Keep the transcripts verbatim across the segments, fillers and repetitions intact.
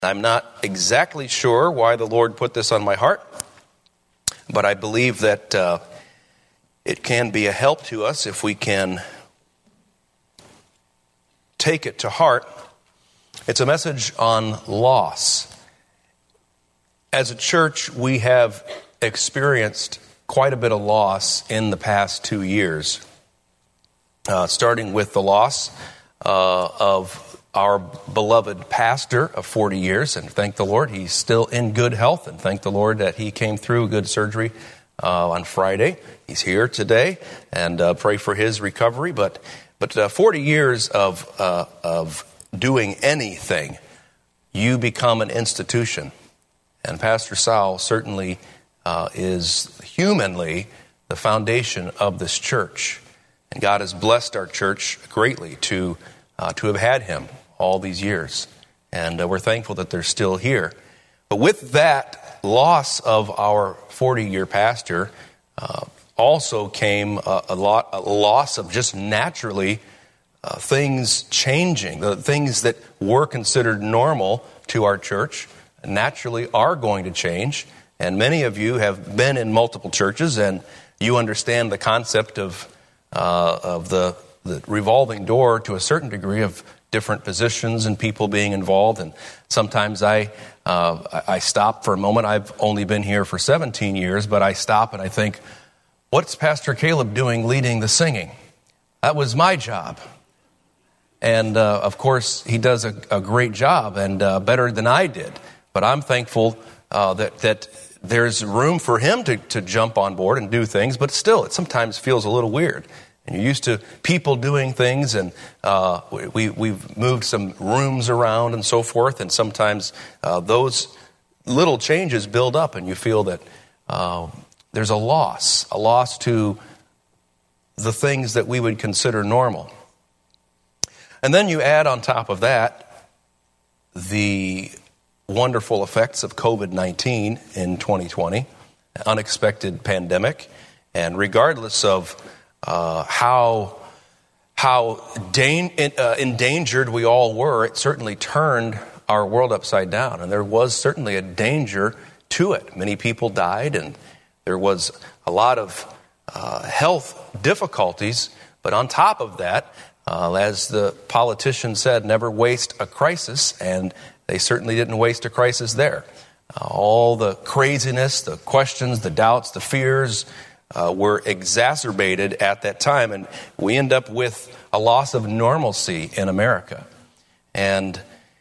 I'm not exactly sure why the Lord put this on my heart, but I believe that uh, it can be a help to us if we can take it to heart. It's a message on loss. As a church, we have experienced quite a bit of loss in the past two years, uh, starting with the loss uh, of our beloved pastor of forty years, and thank the Lord he's still in good health, and thank the Lord that he came through good surgery uh, on Friday. He's here today, and uh, pray for his recovery. But but uh, forty years of uh, of doing anything, you become an institution, and Pastor Sal certainly uh, is humanly the foundation of this church, and God has blessed our church greatly to uh, to have had him all these years, and uh, we're thankful that they're still here. But with that loss of our forty-year pastor, uh, also came a, a lot a loss of just naturally uh, things changing. The things that were considered normal to our church naturally are going to change. And many of you have been in multiple churches, and you understand the concept of uh, of the, the revolving door to a certain degree of different positions and people being involved. And sometimes I uh, I stop for a moment. I've only been here for seventeen years, but I stop and I think, what's Pastor Caleb doing leading the singing? That was my job. And uh, of course, he does a, a great job, and uh, better than I did. But I'm thankful uh, that that there's room for him to, to jump on board and do things, but still, it sometimes feels a little weird. And you're used to people doing things, and uh, we, we've moved some rooms around and so forth, and sometimes uh, those little changes build up, and you feel that uh, there's a loss, a loss to the things that we would consider normal. And then you add on top of that the wonderful effects of covid nineteen in twenty twenty, unexpected pandemic, and regardless of Uh, how how dan- uh, endangered we all were, it certainly turned our world upside down. And there was certainly a danger to it. Many people died, and there was a lot of uh, health difficulties. But on top of that, uh, as the politician said, never waste a crisis. And they certainly didn't waste a crisis there. Uh, all the craziness, the questions, the doubts, the fears, Uh, were exacerbated at that time, and we end up with a loss of normalcy in America. And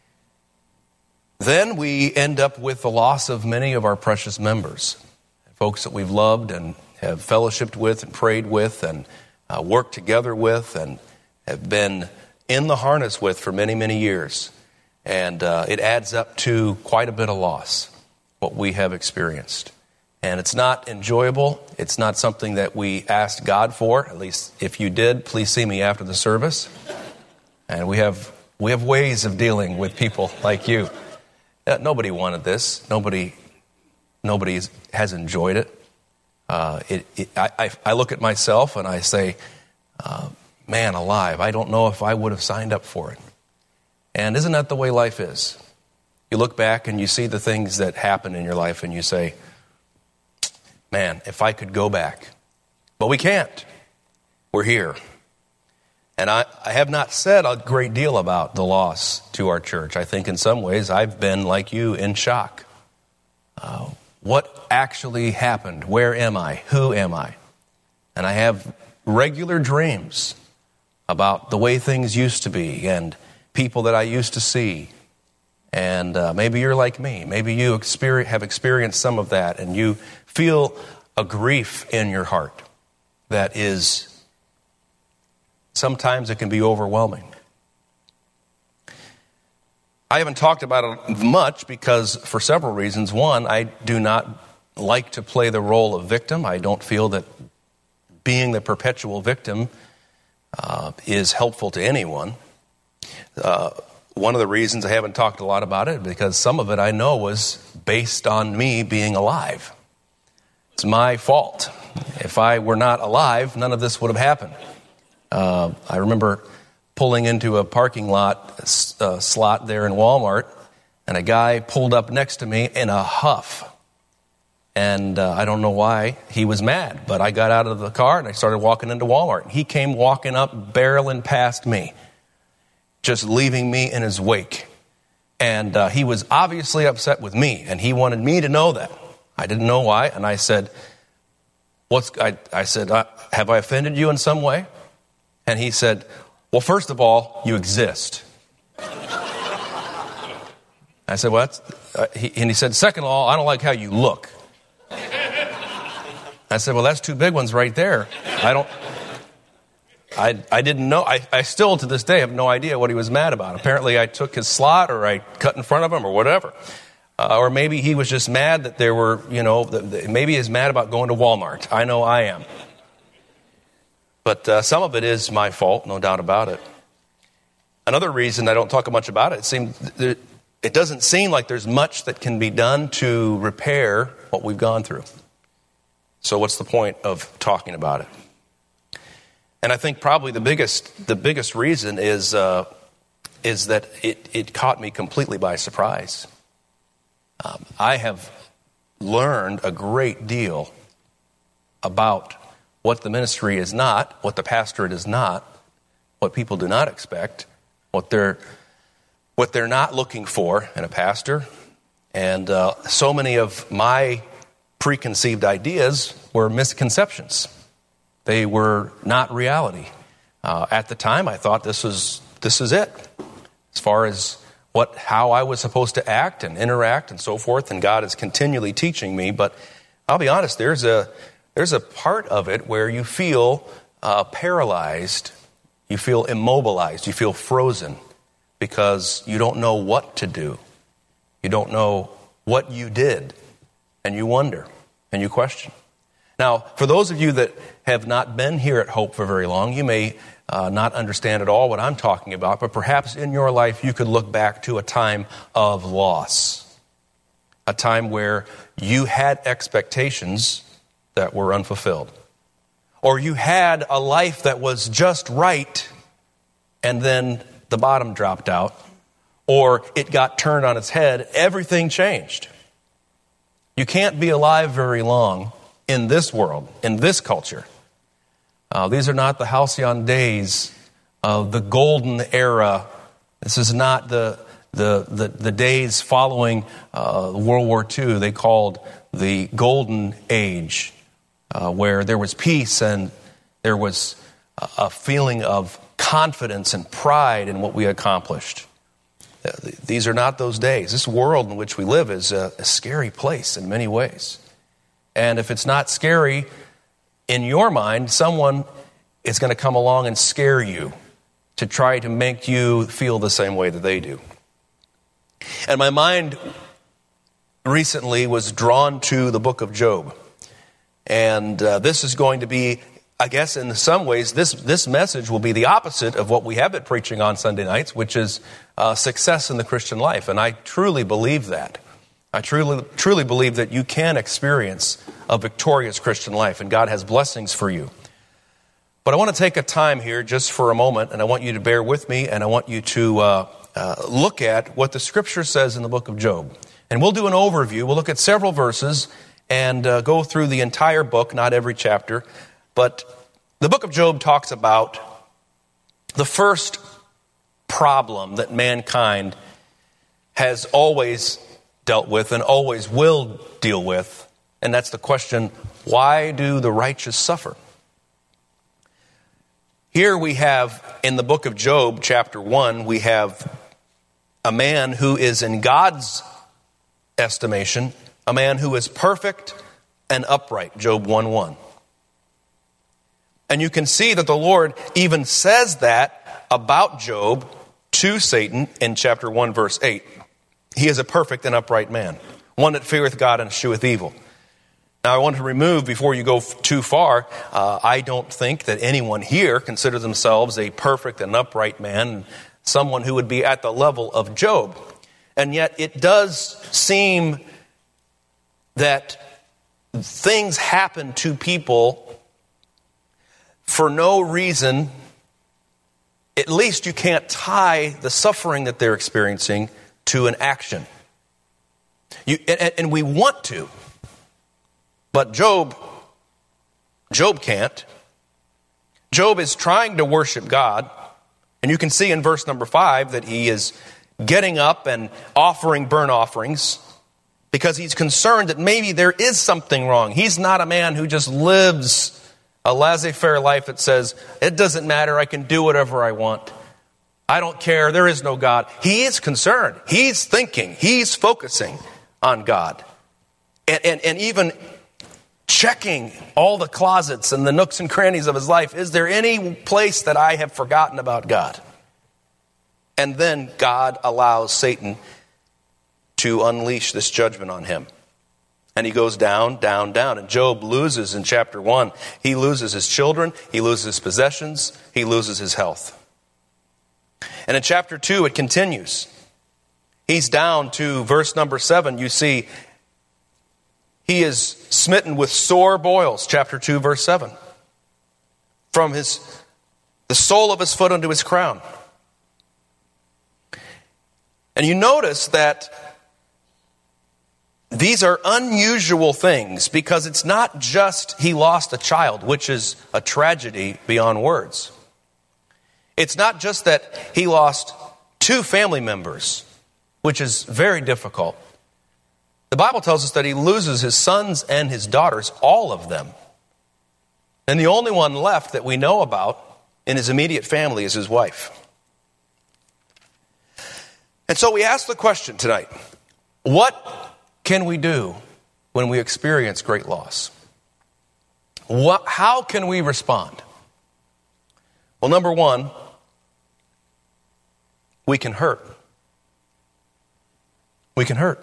then we end up with the loss of many of our precious members, folks that we've loved and have fellowshiped with and prayed with and uh, worked together with and have been in the harness with for many, many years. And uh, it adds up to quite a bit of loss, what we have experienced. And it's not enjoyable. It's not something that we asked God for. At least if you did, please see me after the service. And we have we have ways of dealing with people like you. Uh, nobody wanted this. Nobody nobody has enjoyed it. Uh, it, it I, I look at myself and I say, uh, man alive, I don't know if I would have signed up for it. And isn't that the way life is? You look back and you see the things that happen in your life and you say, man, if I could go back. But we can't. We're here. And I, I have not said a great deal about the loss to our church. I think in some ways I've been, like you, in shock. Uh, what actually happened? Where am I? Who am I? And I have regular dreams about the way things used to be and people that I used to see. And uh, maybe you're like me. Maybe you experience, have experienced some of that, and you feel a grief in your heart that is, sometimes it can be overwhelming. I haven't talked about it much because for several reasons. One, I do not like to play the role of victim. I don't feel that being the perpetual victim uh, is helpful to anyone. Uh, one of the reasons I haven't talked a lot about it, because some of it I know was based on me being alive. It's my fault. If I were not alive, none of this would have happened. Uh, I remember pulling into a parking lot uh, slot there in Walmart, and a guy pulled up next to me in a huff. And uh, I don't know why he was mad, but I got out of the car and I started walking into Walmart. He came walking up, barreling past me, just leaving me in his wake. And uh, he was obviously upset with me, and he wanted me to know that. I didn't know why, and I said, "What's?" I, I said, uh, "Have I offended you in some way?" And he said, "Well, first of all, you exist." I said, "Well, that's," uh, he, and he said, "Second of all, I don't like how you look." I said, "Well, that's two big ones right there. I don't, I, I didn't know. I, I still, to this day, have no idea what he was mad about. Apparently, I took his slot, or I cut in front of him, or whatever. Uh, or maybe he was just mad that there were, you know, the, the, maybe he's mad about going to Walmart. I know I am. But uh, some of it is my fault, no doubt about it. Another reason I don't talk much about it, it seems, it doesn't seem like there's much that can be done to repair what we've gone through. So what's the point of talking about it? And I think probably the biggest the biggest reason is uh, is that it, it caught me completely by surprise. Um, I have learned a great deal about what the ministry is not, what the pastorate is not, what people do not expect, what they're what they're not looking for in a pastor. And uh, so many of my preconceived ideas were misconceptions. They were not reality. Uh, at the time, I thought this was this is it, as far as what how I was supposed to act and interact and so forth. And God is continually teaching me. But I'll be honest, there's a there's a part of it where you feel uh, paralyzed, you feel immobilized, you feel frozen because you don't know what to do, you don't know what you did. And you wonder, and you question. Now, for those of you that have not been here at Hope for very long, you may uh, not understand at all what I'm talking about, but perhaps in your life you could look back to a time of loss, a time where you had expectations that were unfulfilled, or you had a life that was just right, and then the bottom dropped out, or it got turned on its head, everything changed. You can't be alive very long in this world, in this culture. Uh, these are not the halcyon days of the golden era. This is not the the the, the days following uh, World War Two. They called the golden age, uh, where there was peace and there was a feeling of confidence and pride in what we accomplished. These are not those days. This world in which we live is a, a scary place in many ways. And if it's not scary in your mind, someone is going to come along and scare you to try to make you feel the same way that they do. And my mind recently was drawn to the book of Job. And uh, this is going to be, I guess in some ways, this, this message will be the opposite of what we have been preaching on Sunday nights, which is uh, success in the Christian life. And I truly believe that. I truly, truly believe that you can experience a victorious Christian life, and God has blessings for you. But I want to take a time here just for a moment, and I want you to bear with me, and I want you to uh, uh, look at what the Scripture says in the book of Job. And we'll do an overview. We'll look at several verses and uh, go through the entire book, not every chapter. But the book of Job talks about the first problem that mankind has always dealt with and always will deal with, and that's the question, why do the righteous suffer? Here we have, in the book of Job, chapter one, we have a man who is, in God's estimation, a man who is perfect and upright, Job one one. And you can see that the Lord even says that about Job to Satan in chapter one, verse eight. He is a perfect and upright man, one that feareth God and escheweth evil. Now, I want to remove, before you go too far, uh, I don't think that anyone here considers themselves a perfect and upright man, someone who would be at the level of Job. And yet it does seem that things happen to people for no reason. At least you can't tie the suffering that they're experiencing to an action. You, and, and we want to. But Job, Job can't. Job is trying to worship God. And you can see in verse number five that he is getting up and offering burnt offerings because he's concerned that maybe there is something wrong. He's not a man who just lives a laissez-faire life that says, it doesn't matter, I can do whatever I want. I don't care, there is no God. He is concerned. He's thinking. He's focusing on God. And, and, and even checking all the closets and the nooks and crannies of his life. Is there any place that I have forgotten about God? And then God allows Satan to unleash this judgment on him. And he goes down, down, down. And Job loses in chapter one. He loses his children. He loses his possessions. He loses his health. And in chapter two, it continues. He's down to verse number seven. You see, he is smitten with sore boils. Chapter two, verse seven. From his, the sole of his foot unto his crown. And you notice that these are unusual things because it's not just he lost a child, which is a tragedy beyond words. It's not just that he lost two family members, which is very difficult. The Bible tells us that he loses his sons and his daughters, all of them. And the only one left that we know about in his immediate family is his wife. And so we ask the question tonight, what can we do when we experience great loss? What, how can we respond? Well, number one, we can hurt. We can hurt.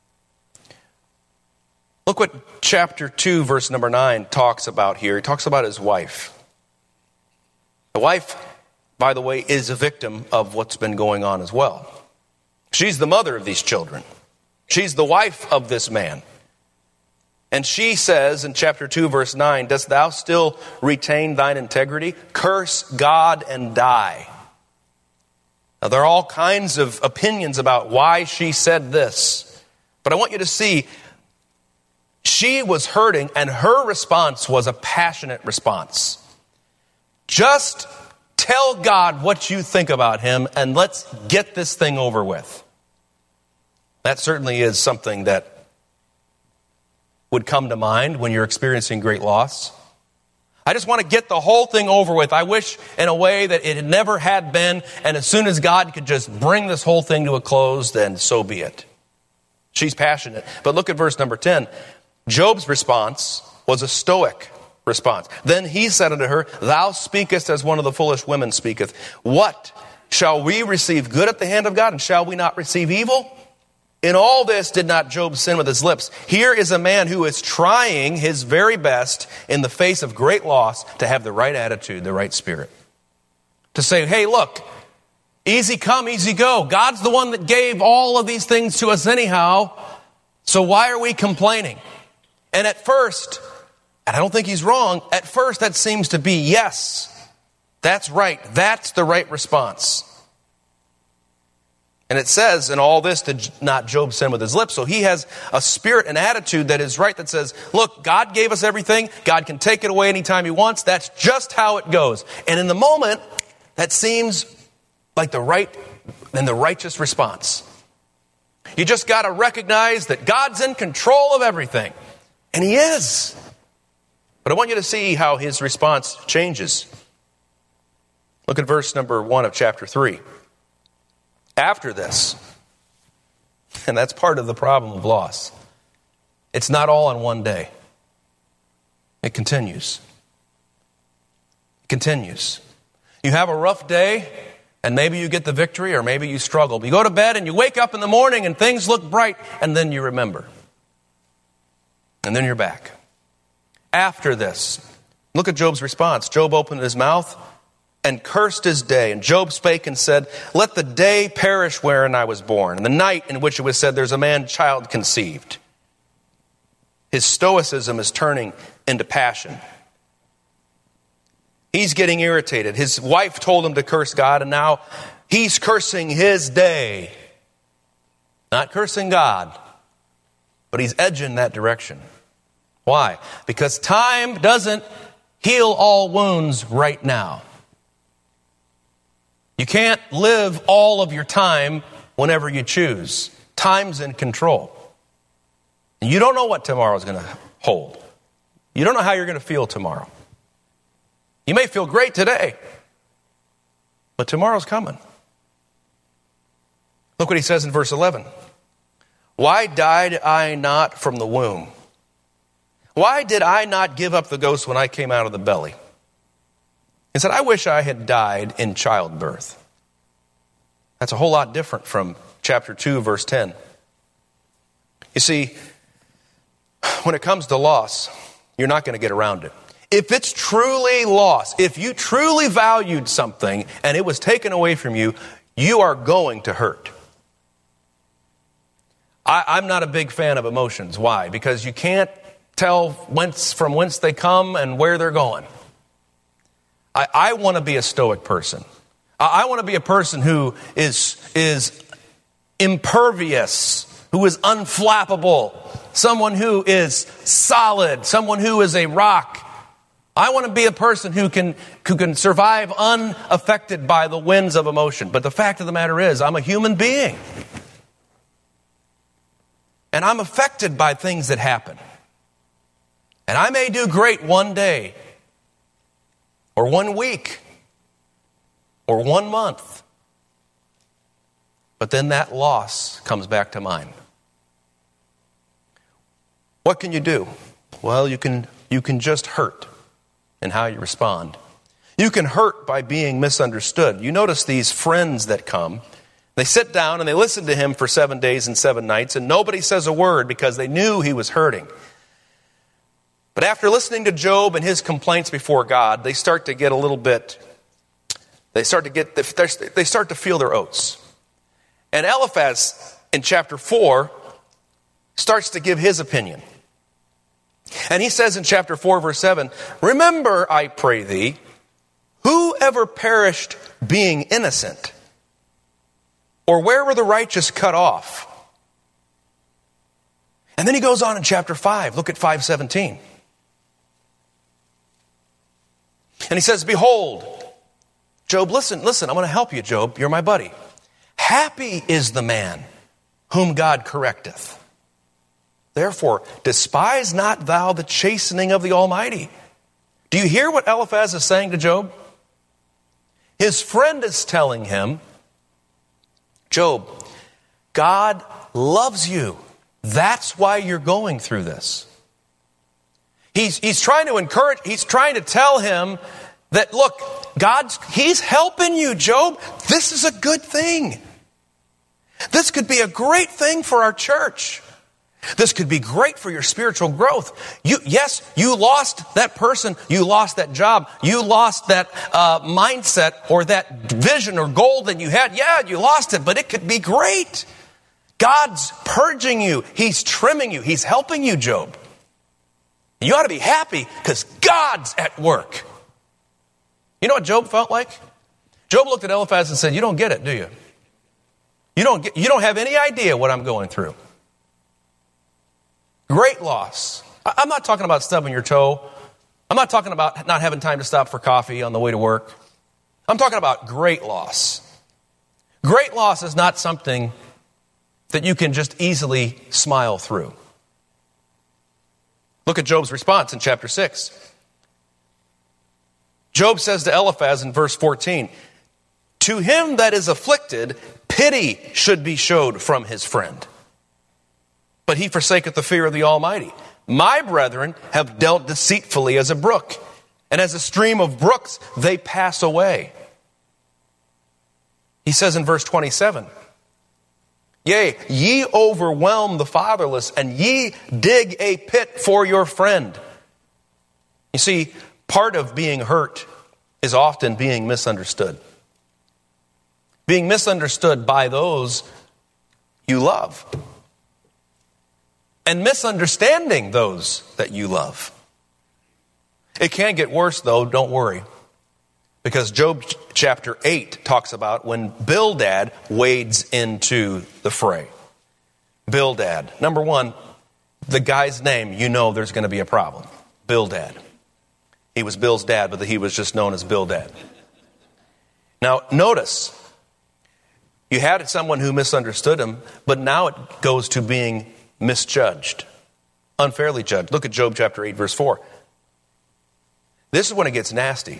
Look what chapter two, verse number nine talks about here. He talks about his wife. The wife, by the way, is a victim of what's been going on as well. She's the mother of these children. She's the wife of this man. And she says in chapter two, verse nine, dost thou still retain thine integrity? Curse God and die. Now, there are all kinds of opinions about why she said this. But I want you to see, she was hurting, and her response was a passionate response. Just tell God what you think about him, and let's get this thing over with. That certainly is something that would come to mind when you're experiencing great loss. I just want to get the whole thing over with. I wish in a way that it had never had been, and as soon as God could just bring this whole thing to a close, then so be it. She's passionate. But look at verse number ten. Job's response was a stoic response. Then he said unto her, thou speakest as one of the foolish women speaketh. What? Shall we receive good at the hand of God, and shall we not receive evil? In all this did not Job sin with his lips. Here is a man who is trying his very best in the face of great loss to have the right attitude, the right spirit. To say, hey, look, easy come, easy go. God's the one that gave all of these things to us anyhow. So why are we complaining? And at first, and I don't think he's wrong, at first that seems to be, yes, that's right. That's the right response. And it says, in all this did not Job sin with his lips. So he has a spirit and attitude that is right, that says, look, God gave us everything. God can take it away anytime he wants. That's just how it goes. And in the moment, that seems like the right and the righteous response. You just got to recognize that God's in control of everything. And he is. But I want you to see how his response changes. Look at verse number one of chapter three. After this, and that's part of the problem of loss, it's not all on one day. It continues. It continues. You have a rough day, and maybe you get the victory, or maybe you struggle. But you go to bed, and you wake up in the morning, and things look bright, and then you remember. And then you're back. After this, look at Job's response. Job opened his mouth and cursed his day. And Job spake and said, let the day perish wherein I was born, and the night in which it was said, there's a man child conceived. His stoicism is turning into passion. He's getting irritated. His wife told him to curse God, and now he's cursing his day. Not cursing God, but he's edging that direction. Why? Because time doesn't heal all wounds right now. You can't live all of your time whenever you choose. Time's in control. And you don't know what tomorrow's going to hold. You don't know how you're going to feel tomorrow. You may feel great today, but tomorrow's coming. Look what he says in verse eleven. Why died I not from the womb? Why did I not give up the ghost when I came out of the belly? He said, I wish I had died in childbirth. That's a whole lot different from chapter two, verse ten. You see, when it comes to loss, you're not going to get around it. If it's truly loss, if you truly valued something and it was taken away from you, you are going to hurt. I, I'm not a big fan of emotions. Why? Because you can't tell whence from whence they come and where they're going. I, I want to be a stoic person. I, I want to be a person who is, is impervious, who is unflappable, someone who is solid, someone who is a rock. I want to be a person who can, who can survive unaffected by the winds of emotion. But the fact of the matter is, I'm a human being. And I'm affected by things that happen. And I may do great one day, or one week, or one month. But then that loss comes back to mind. What can you do? Well, you can, you can just hurt in how you respond. You can hurt by being misunderstood. You notice these friends that come. They sit down and they listen to him for seven days and seven nights, and nobody says a word because they knew he was hurting. But after listening to Job and his complaints before God, they start to get a little bit, they start to get, they start to feel their oats. And Eliphaz in chapter four starts to give his opinion. And he says in chapter four, verse seven, remember, I pray thee, who ever perished being innocent? Or where were the righteous cut off? And then he goes on in chapter five. Look at five seventeen. And he says, behold, Job, listen, listen, I'm going to help you, Job. You're my buddy. Happy is the man whom God correcteth. Therefore, despise not thou the chastening of the Almighty. Do you hear what Eliphaz is saying to Job? His friend is telling him, Job, God loves you. That's why you're going through this. He's, he's trying to encourage, he's trying to tell him that, look, God's, he's helping you, Job. This is a good thing. This could be a great thing for our church. This could be great for your spiritual growth. You, yes, you lost that person. You lost that job. You lost that uh, mindset or that vision or goal that you had. Yeah, you lost it, but it could be great. God's purging you. He's trimming you. He's helping you, Job. You ought to be happy because God's at work. You know what Job felt like? Job looked at Eliphaz and said, you don't get it, do you? You don't get, you don't have any idea what I'm going through. Great loss. I'm not talking about stubbing your toe. I'm not talking about not having time to stop for coffee on the way to work. I'm talking about great loss. Great loss is not something that you can just easily smile through. Look at Job's response in chapter six. Job says to Eliphaz in verse fourteen, to him that is afflicted, pity should be showed from his friend. But he forsaketh the fear of the Almighty. My brethren have dealt deceitfully as a brook, and as a stream of brooks they pass away. He says in verse twenty-seven, yea, ye overwhelm the fatherless, and ye dig a pit for your friend. You see, part of being hurt is often being misunderstood. Being misunderstood by those you love. And misunderstanding those that you love. It can get worse, though, don't worry. Because Job chapter eight talks about when Bildad wades into the fray. Bildad. Number one, the guy's name, you know there's going to be a problem. Bildad. He was Bill's dad, but he was just known as Bildad. Now, notice, you had someone who misunderstood him, but now it goes to being misjudged, unfairly judged. Look at Job chapter eight, verse four. This is when it gets nasty.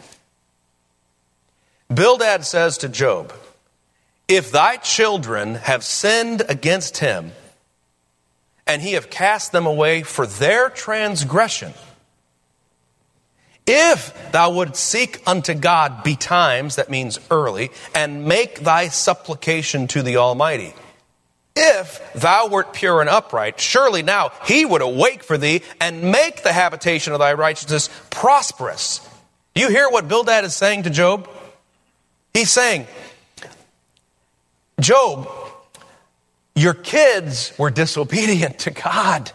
Bildad says to Job, if thy children have sinned against him, and he have cast them away for their transgression, if thou wouldst seek unto God betimes, that means early, and make thy supplication to the Almighty, if thou wert pure and upright, surely now he would awake for thee and make the habitation of thy righteousness prosperous. Do you hear what Bildad is saying to Job? He's saying, Job, your kids were disobedient to God.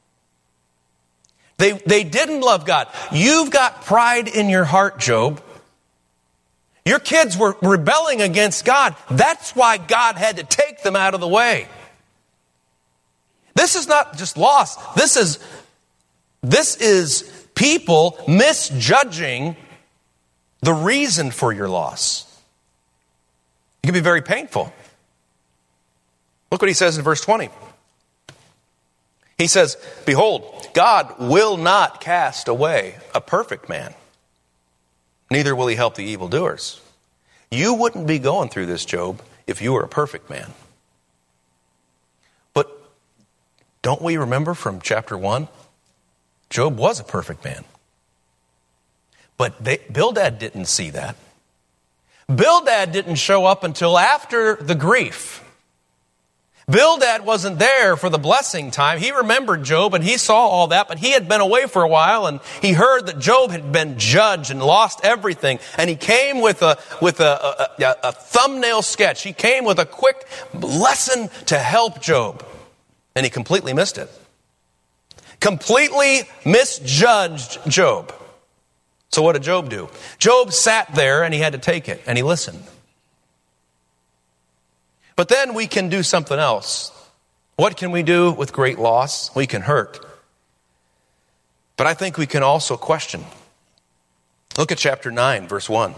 They, they didn't love God. You've got pride in your heart, Job. Your kids were rebelling against God. That's why God had to take them out of the way. This is not just loss. This is, this is people misjudging the reason for your loss. It can be very painful. Look what he says in verse twenty. He says, behold, God will not cast away a perfect man. Neither will he help the evildoers. You wouldn't be going through this, Job, if you were a perfect man. But don't we remember from chapter one? Job was a perfect man. But they, Bildad didn't see that. Bildad didn't show up until after the grief. Bildad wasn't there for the blessing time. He remembered Job and he saw all that, but he had been away for a while and he heard that Job had been judged and lost everything. And he came with a, with a, a, a thumbnail sketch. He came with a quick lesson to help Job. And he completely missed it. Completely misjudged Job. So what did Job do? Job sat there and he had to take it and he listened. But then we can do something else. What can we do with great loss? We can hurt. But I think we can also question. Look at chapter nine, verse one.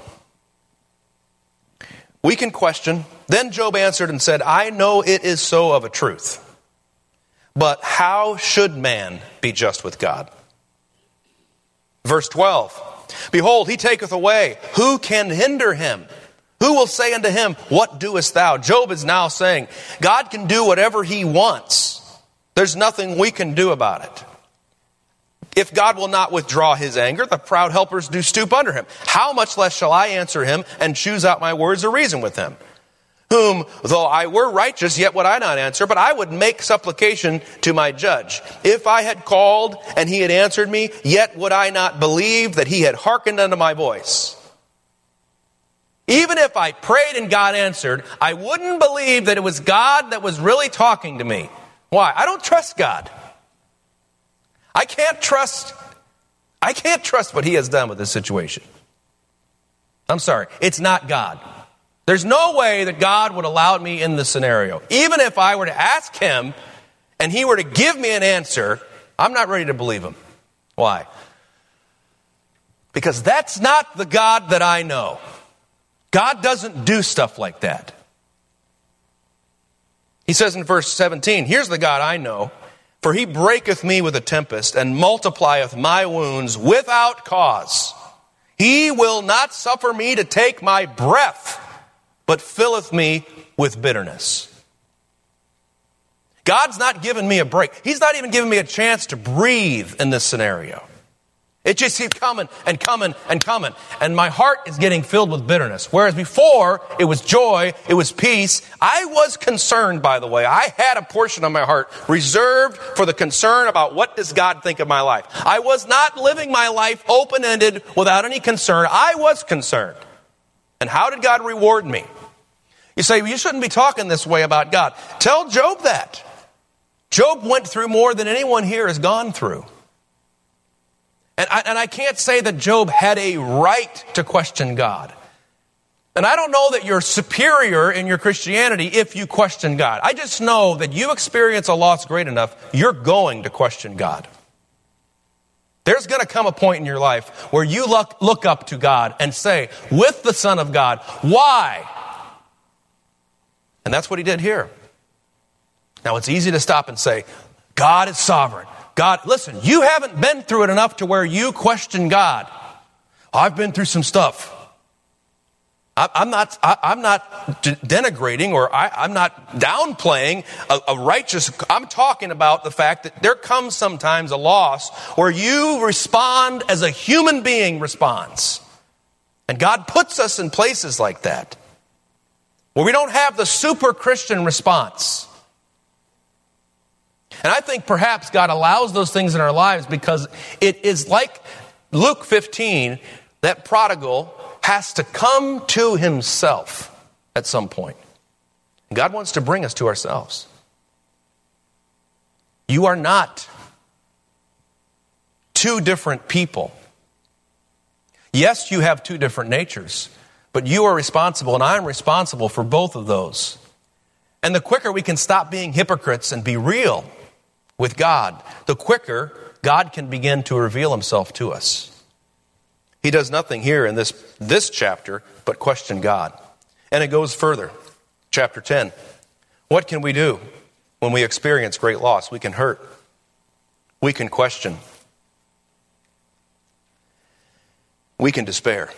We can question. Then Job answered and said, I know it is so of a truth. But how should man be just with God? Verse twelve. Behold, he taketh away. Who can hinder him? Who will say unto him, what doest thou? Job is now saying, God can do whatever he wants. There's nothing we can do about it. If God will not withdraw his anger, the proud helpers do stoop under him. How much less shall I answer him and choose out my words to reason with him? Whom, though I were righteous, yet would I not answer, but I would make supplication to my judge. If I had called and he had answered me, yet would I not believe that he had hearkened unto my voice. Even if I prayed and God answered, I wouldn't believe that it was God that was really talking to me. Why? I don't trust God. I can't trust, I can't trust what he has done with this situation. I'm sorry, it's not God. There's no way that God would allow me in this scenario. Even if I were to ask him and he were to give me an answer, I'm not ready to believe him. Why? Because that's not the God that I know. God doesn't do stuff like that. He says in verse seventeen, here's the God I know. For he breaketh me with a tempest and multiplieth my wounds without cause. He will not suffer me to take my breath, but filleth me with bitterness. God's not giving me a break. He's not even giving me a chance to breathe in this scenario. It just keeps coming and coming and coming. And my heart is getting filled with bitterness. Whereas before, it was joy, it was peace. I was concerned, by the way. I had a portion of my heart reserved for the concern about what does God think of my life. I was not living my life open-ended without any concern. I was concerned. And how did God reward me? You say, well, you shouldn't be talking this way about God. Tell Job that. Job went through more than anyone here has gone through. And I, and I can't say that Job had a right to question God. And I don't know that you're superior in your Christianity if you question God. I just know that you experience a loss great enough, you're going to question God. There's going to come a point in your life where you look, look up to God and say, with the Son of God, why? And that's what he did here. Now, it's easy to stop and say, God is sovereign. God, listen, you haven't been through it enough to where you question God. I've been through some stuff. I'm not, I'm not denigrating or I, I'm not downplaying a, a righteous. I'm talking about the fact that there comes sometimes a loss where you respond as a human being responds. And God puts us in places like that where we don't have the super Christian response. And I think perhaps God allows those things in our lives because it is like Luke fifteen, that prodigal has to come to himself at some point. God wants to bring us to ourselves. You are not two different people. Yes, you have two different natures, but you are responsible and I'm responsible for both of those. And the quicker we can stop being hypocrites and be real with God, the quicker God can begin to reveal himself to us. He does nothing here in this, this chapter but question God. And it goes further. Chapter ten. What can we do when we experience great loss? We can hurt. We can question. We can despair.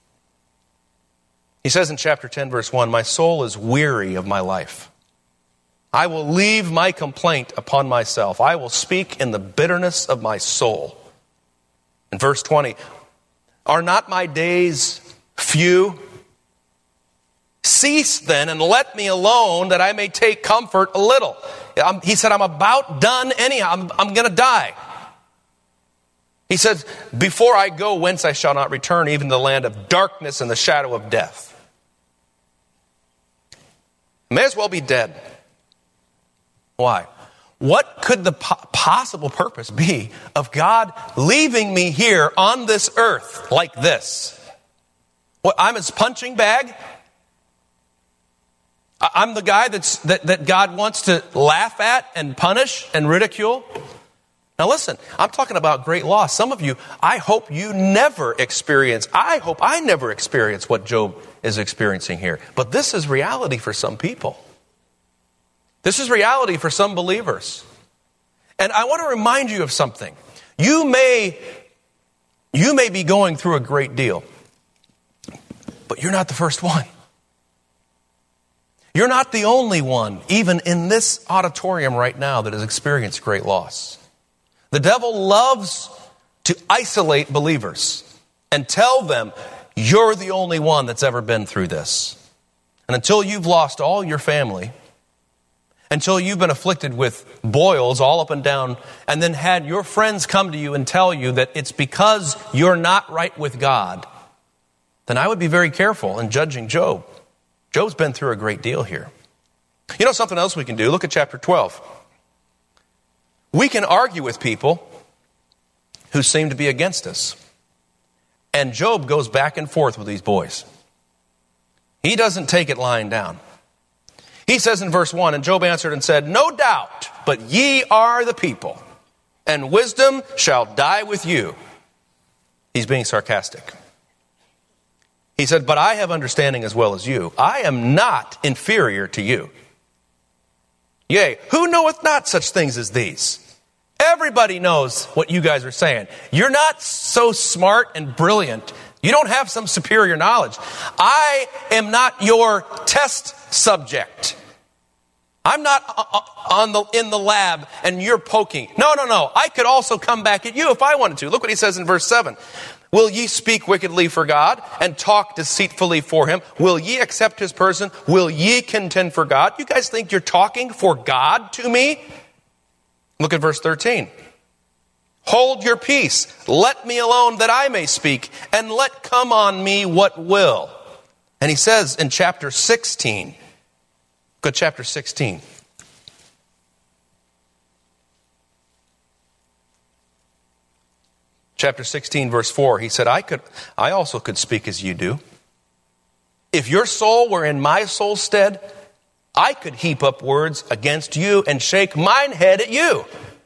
He says in chapter ten, verse one, my soul is weary of my life. I will leave my complaint upon myself. I will speak in the bitterness of my soul. In verse twenty, are not my days few? Cease then and let me alone that I may take comfort a little. He said, I'm about done anyhow. I'm, I'm going to die. He says, before I go, whence I shall not return, even the land of darkness and the shadow of death. May as well be dead. Why? What could the po- possible purpose be of God leaving me here on this earth like this? What, I'm his punching bag? I'm the guy that's, that, that God wants to laugh at and punish and ridicule? Now listen, I'm talking about great loss. Some of you, I hope you never experience, I hope I never experience what Job is experiencing here. But this is reality for some people. This is reality for some believers. And I want to remind you of something. You may, you may be going through a great deal, but you're not the first one. You're not the only one, even in this auditorium right now, that has experienced great loss. The devil loves to isolate believers and tell them, you're the only one that's ever been through this. And until you've lost all your family, until you've been afflicted with boils all up and down, and then had your friends come to you and tell you that it's because you're not right with God, then I would be very careful in judging Job. Job's been through a great deal here. You know something else we can do? Look at chapter twelve. We can argue with people who seem to be against us. And Job goes back and forth with these boys. He doesn't take it lying down. He says in verse one, and Job answered and said, no doubt, but ye are the people, and wisdom shall die with you. He's being sarcastic. He said, but I have understanding as well as you. I am not inferior to you. Yea, who knoweth not such things as these? Everybody knows what you guys are saying. You're not so smart and brilliant. You don't have some superior knowledge. I am not your test subject. I'm not on the in the lab and you're poking. No, no, no. I could also come back at you if I wanted to. Look what he says in verse seven. Will ye speak wickedly for God and talk deceitfully for him? Will ye accept his person? Will ye contend for God? You guys think you're talking for God to me? Look at verse thirteen. Hold your peace. Let me alone that I may speak, and let come on me what will. And he says in chapter sixteen, go to chapter sixteen. Chapter sixteen, verse four, he said, I could, I also could speak as you do. If your soul were in my soul's stead, I could heap up words against you and shake mine head at you.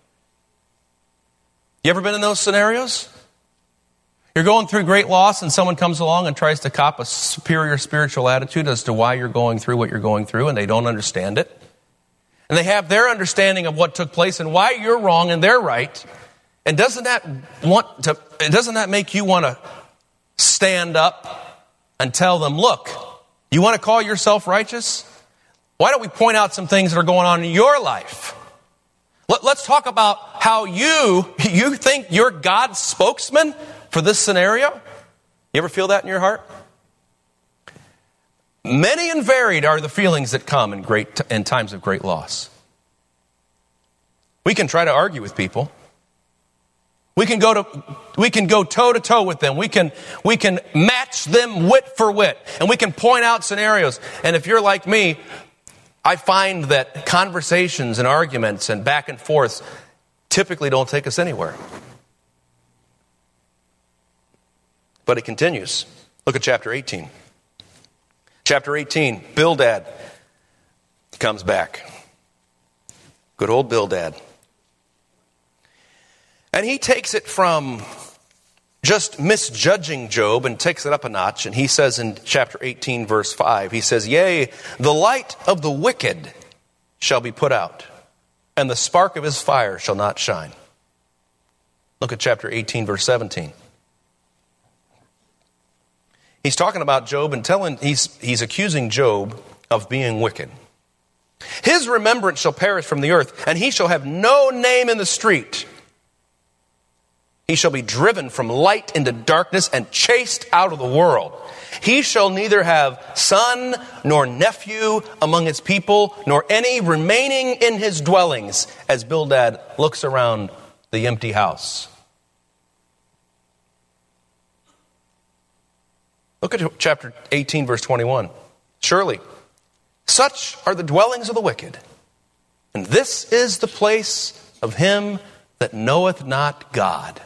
You ever been in those scenarios? You're going through great loss and someone comes along and tries to cop a superior spiritual attitude as to why you're going through what you're going through, and they don't understand it. And they have their understanding of what took place and why you're wrong and they're right. And doesn't that want to, doesn't that make you want to stand up and tell them, look, you want to call yourself righteous? Why don't we point out some things that are going on in your life? Let, let's talk about how you, you think you're God's spokesman for this scenario. You ever feel that in your heart? Many and varied are the feelings that come in great in times of great loss. We can try to argue with people. We can go to we can go toe to toe with them. We can we can match them wit for wit, and we can point out scenarios. And if you're like me, I find that conversations and arguments and back and forth typically don't take us anywhere. But it continues. Look at chapter eighteen. Chapter eighteen, Bildad comes back. Good old Bildad. And he takes it from just misjudging Job and takes it up a notch. And he says in chapter eighteen, verse five, he says, yea, the light of the wicked shall be put out, and the spark of his fire shall not shine. Look at chapter eighteen, verse seventeen. He's talking about Job and telling, he's, he's accusing Job of being wicked. His remembrance shall perish from the earth, and he shall have no name in the street. He shall be driven from light into darkness and chased out of the world. He shall neither have son nor nephew among his people, nor any remaining in his dwellings, as Bildad looks around the empty house. Look at chapter eighteen, verse twenty-one. Surely, such are the dwellings of the wicked, and this is the place of him that knoweth not God.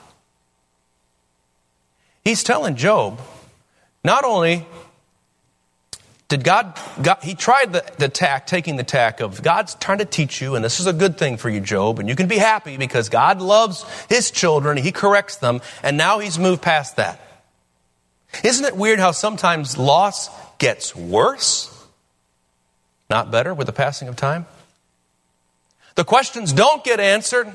He's telling Job, not only did God, God he tried the, the tack, taking the tack of God's trying to teach you, and this is a good thing for you, Job, and you can be happy because God loves his children, he corrects them, and now he's moved past that. Isn't it weird how sometimes loss gets worse, not better, with the passing of time? The questions don't get answered.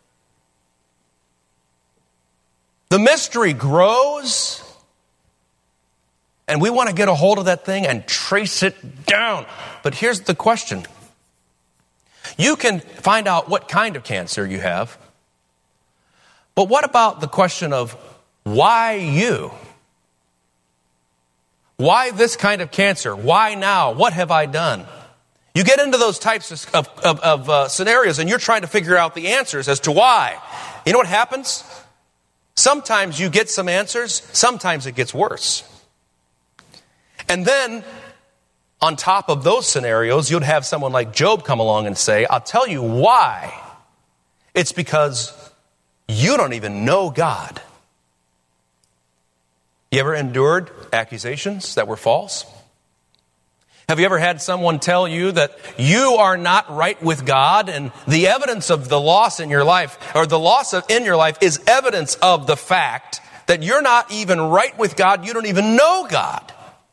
The mystery grows, and we want to get a hold of that thing and trace it down. But here's the question. You can find out what kind of cancer you have, but what about the question of why you? Why this kind of cancer? Why now? What have I done? You get into those types of, of, of uh, scenarios and you're trying to figure out the answers as to why. You know what happens? Sometimes you get some answers. Sometimes it gets worse. And then on top of those scenarios, you'd have someone like Job come along and say, I'll tell you why. It's because you don't even know God. You ever endured accusations that were false? Have you ever had someone tell you that you are not right with God, and the evidence of the loss in your life, or the loss of, in your life is evidence of the fact that you're not even right with God, you don't even know God?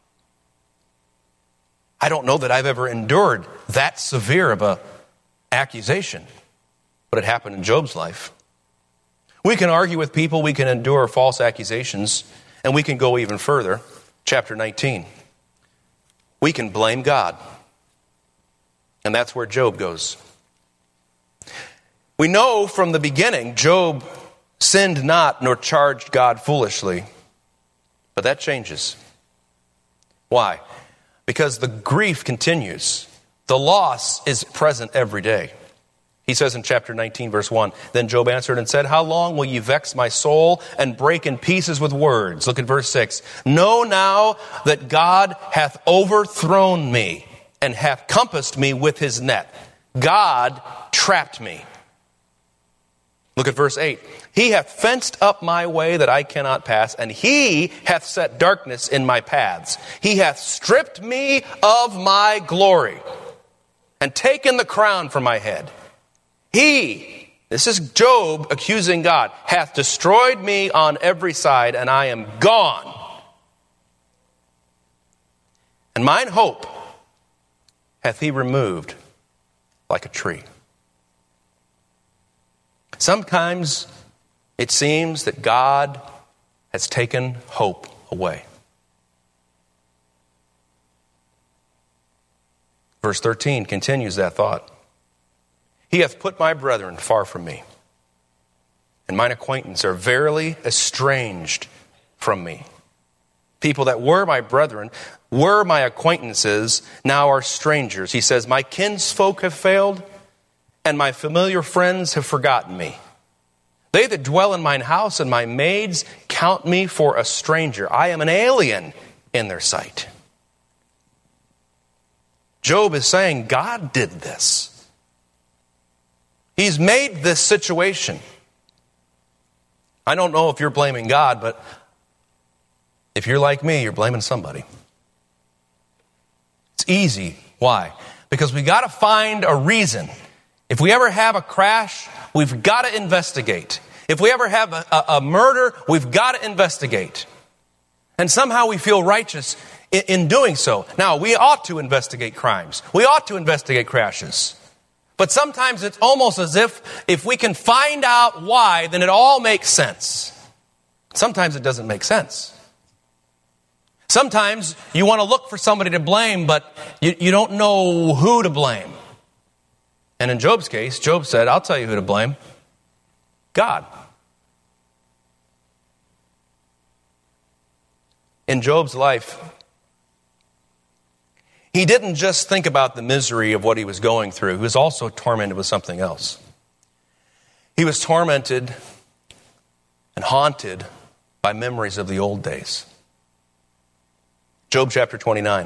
I don't know that I've ever endured that severe of a accusation, but it happened in Job's life. We can argue with people, we can endure false accusations, and we can go even further. Chapter nineteen. We can blame God. And that's where Job goes. We know from the beginning, Job sinned not nor charged God foolishly. But that changes. Why? Because the grief continues. The loss is present every day. He says in chapter nineteen, verse one, then Job answered and said, how long will ye vex my soul and break in pieces with words? Look at verse six. Know now that God hath overthrown me and hath compassed me with his net. God trapped me. Look at verse eight. He hath fenced up my way that I cannot pass, and he hath set darkness in my paths. He hath stripped me of my glory and taken the crown from my head. He, this is Job accusing God, hath destroyed me on every side, and I am gone. And mine hope hath he removed like a tree. Sometimes it seems that God has taken hope away. Verse thirteen continues that thought. He hath put my brethren far from me, and mine acquaintance are verily estranged from me. People that were my brethren, were my acquaintances, now are strangers. He says, my kinsfolk have failed, and my familiar friends have forgotten me. They that dwell in mine house and my maids count me for a stranger. I am an alien in their sight. Job is saying God did this. He's made this situation. I don't know if you're blaming God, but if you're like me, you're blaming somebody. It's easy. Why? Because we got to find a reason. If we ever have a crash, we've got to investigate. If we ever have a, a, a murder, we've got to investigate. And somehow we feel righteous in, in doing so. Now, we ought to investigate crimes. We ought to investigate crashes. But sometimes it's almost as if if we can find out why, then it all makes sense. Sometimes it doesn't make sense. Sometimes you want to look for somebody to blame, but you, you don't know who to blame. And in Job's case, Job said, I'll tell you who to blame. God. In Job's life, he didn't just think about the misery of what he was going through. He was also tormented with something else. He was tormented and haunted by memories of the old days. Job chapter twenty-nine.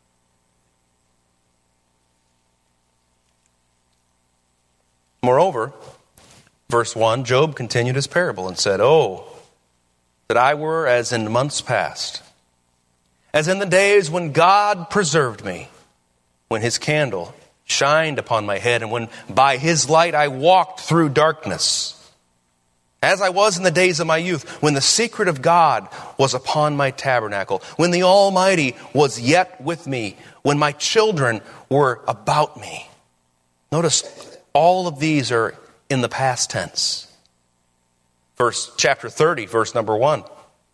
Moreover, verse one, Job continued his parable and said, Oh, that I were as in months past, as in the days when God preserved me, when his candle shined upon my head, and when by his light I walked through darkness. As I was in the days of my youth, when the secret of God was upon my tabernacle, when the Almighty was yet with me, when my children were about me. Notice all of these are in the past tense. Verse chapter thirty, verse number one.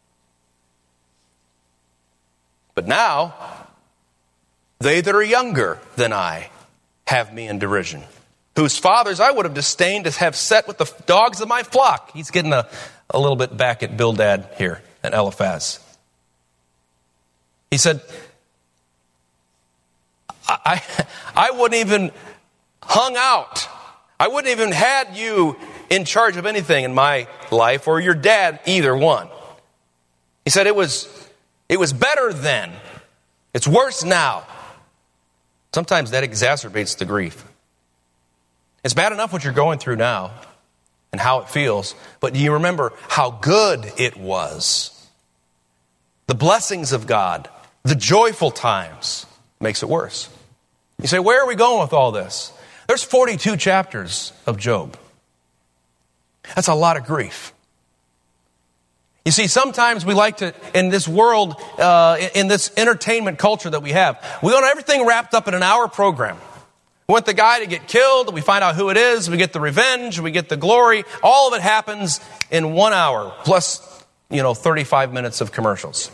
But now, they that are younger than I have me in derision, whose fathers I would have disdained to have set with the dogs of my flock. He's getting a, a little bit back at Bildad here, at Eliphaz. He said, I, I wouldn't even hung out. I wouldn't even had you in charge of anything in my life, or your dad, either one. He said it was, it was better then. It's worse now. Sometimes that exacerbates the grief. It's bad enough what you're going through now and how it feels, but do you remember how good it was? The blessings of God, the joyful times, makes it worse. You say, where are we going with all this? There's forty-two chapters of Job. That's a lot of grief. You see, sometimes we like to, in this world, uh, in this entertainment culture that we have, we want everything wrapped up in an hour program. We want the guy to get killed, we find out who it is, we get the revenge, we get the glory. All of it happens in one hour, plus, you know, thirty-five minutes of commercials.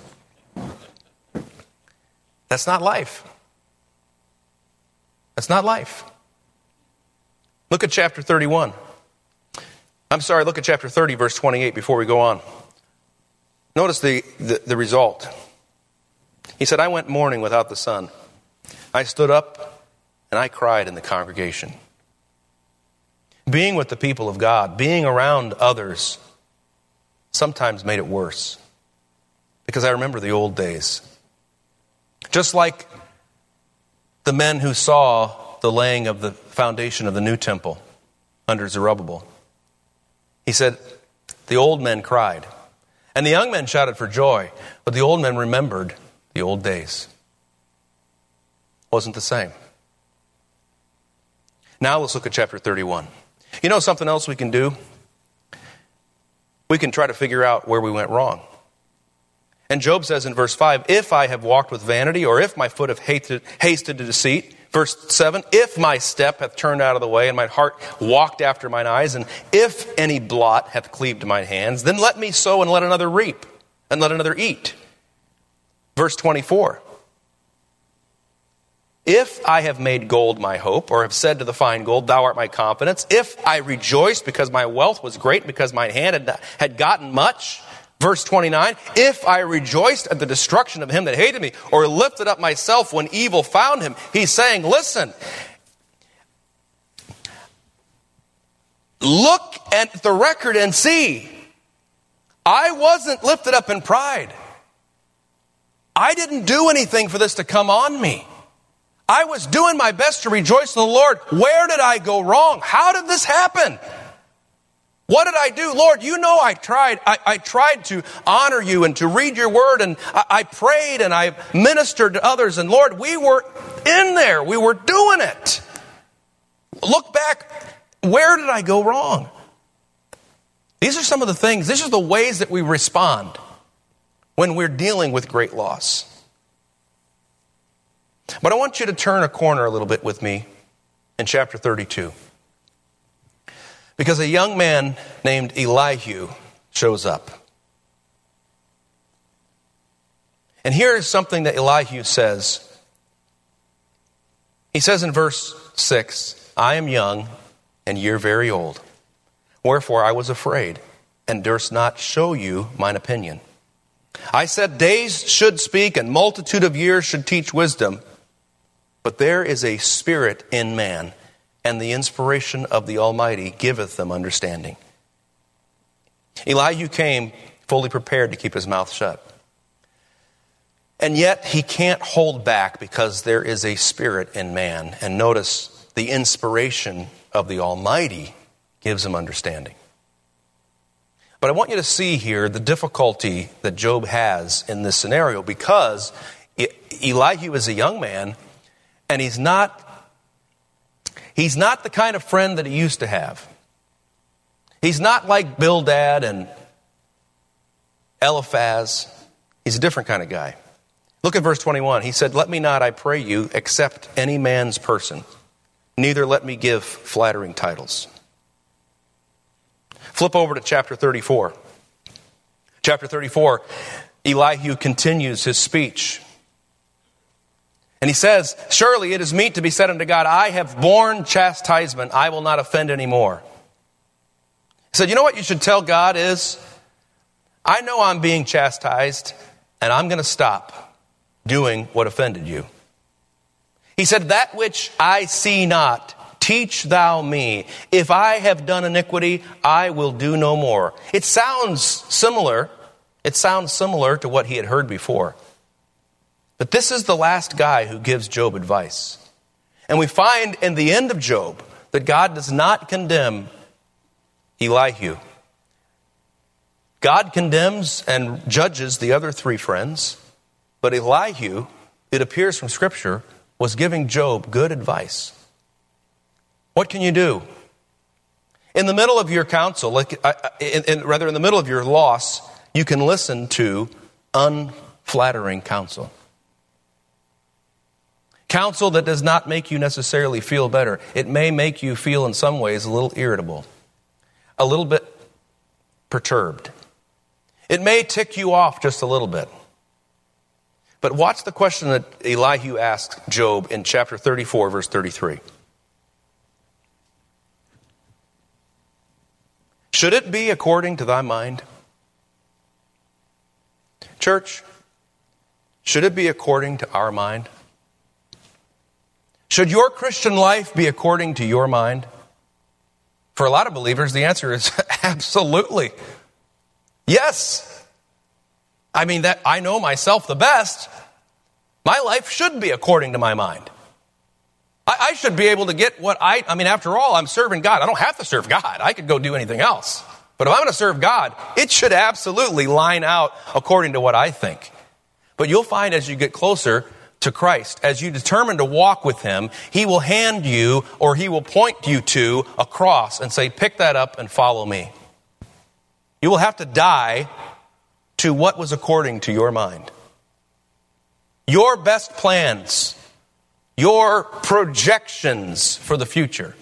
That's not life. That's not life. Look at chapter thirty-one. I'm sorry, look at chapter thirty, verse twenty-eight before we go on. Notice the, the, the result. He said, I went mourning without the sun. I stood up and I cried in the congregation. Being with the people of God, being around others, sometimes made it worse. Because I remember the old days. Just like the men who saw the laying of the foundation of the new temple under Zerubbabel. He said, the old men cried, and the young men shouted for joy, but the old men remembered the old days. Wasn't the same. Now let's look at chapter thirty-one. You know something else we can do? We can try to figure out where we went wrong. And Job says in verse five, if I have walked with vanity, or if my foot have hasted, hasted to deceit. Verse seven, if my step hath turned out of the way, and my heart walked after mine eyes, and if any blot hath cleaved mine hands, then let me sow and let another reap, and let another eat. Verse twenty-four, if I have made gold my hope, or have said to the fine gold, thou art my confidence, if I rejoiced because my wealth was great, because my hand had, had gotten much. Verse twenty-nine, if I rejoiced at the destruction of him that hated me, or lifted up myself when evil found him. He's saying, listen, look at the record and see. I wasn't lifted up in pride. I didn't do anything for this to come on me. I was doing my best to rejoice in the Lord. Where did I go wrong? How did this happen? What did I do? Lord, you know I tried. I, I tried to honor you and to read your word, and I, I prayed and I ministered to others. And Lord, we were in there. We were doing it. Look back. Where did I go wrong? These are some of the things. These are the ways that we respond when we're dealing with great loss. But I want you to turn a corner a little bit with me in chapter thirty-two. Because a young man named Elihu shows up. And here is something that Elihu says. He says in verse six, I am young, and you're very old. Wherefore I was afraid, and durst not show you mine opinion. I said, days should speak, and multitude of years should teach wisdom. But there is a spirit in man, and the inspiration of the Almighty giveth them understanding. Elihu came fully prepared to keep his mouth shut. And yet he can't hold back because there is a spirit in man. And notice, the inspiration of the Almighty gives him understanding. But I want you to see here the difficulty that Job has in this scenario, because Elihu is a young man, and he's not He's not the kind of friend that he used to have. He's not like Bildad and Eliphaz. He's a different kind of guy. Look at verse twenty-one. He said, let me not, I pray you, accept any man's person, neither let me give flattering titles. Flip over to chapter thirty-four. Chapter thirty-four, Elihu continues his speech. And he says, surely it is meet to be said unto God, I have borne chastisement, I will not offend anymore. He said, you know what you should tell God is, I know I'm being chastised, and I'm going to stop doing what offended you. He said, that which I see not, teach thou me. If I have done iniquity, I will do no more. It sounds similar. It sounds similar to what he had heard before. But this is the last guy who gives Job advice. And we find in the end of Job that God does not condemn Elihu. God condemns and judges the other three friends. But Elihu, it appears from Scripture, was giving Job good advice. What can you do? In the middle of your counsel, like, in, in, rather in the middle of your loss, you can listen to unflattering counsel. Counsel that does not make you necessarily feel better. It may make you feel in some ways a little irritable, a little bit perturbed. It may tick you off just a little bit. But watch the question that Elihu asked Job in chapter thirty-four, verse thirty-three. Should it be according to thy mind? Church, should it be according to our mind? Should your Christian life be according to your mind? For a lot of believers, the answer is absolutely. Yes. I mean, that I know myself the best. My life should be according to my mind. I, I should be able to get what I, I mean, after all, I'm serving God. I don't have to serve God. I could go do anything else. But if I'm going to serve God, it should absolutely line out according to what I think. But you'll find as you get closer to Christ, as you determine to walk with him, he will hand you or he will point you to a cross and say, pick that up and follow me. You will have to die to what was according to your mind. Your best plans, your projections for the future.